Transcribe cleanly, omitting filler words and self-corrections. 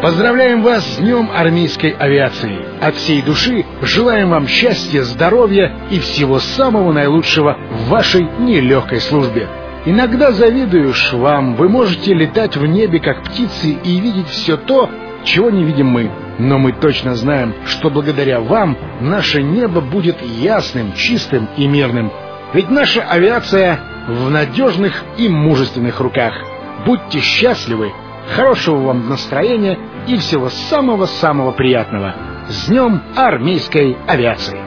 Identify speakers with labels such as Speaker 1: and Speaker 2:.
Speaker 1: Поздравляем вас с Днем армейской авиации. От всей души желаем вам счастья, здоровья и всего самого наилучшего в вашей нелегкой службе. Иногда завидуешь вам, вы можете летать в небе как птицы и видеть все то, чего не видим мы. Но мы точно знаем, что благодаря вам наше небо будет ясным, чистым и мирным. Ведь наша авиация в надежных и мужественных руках. Будьте счастливы, хорошего вам настроения и всего самого-самого приятного. С Днем армейской авиации!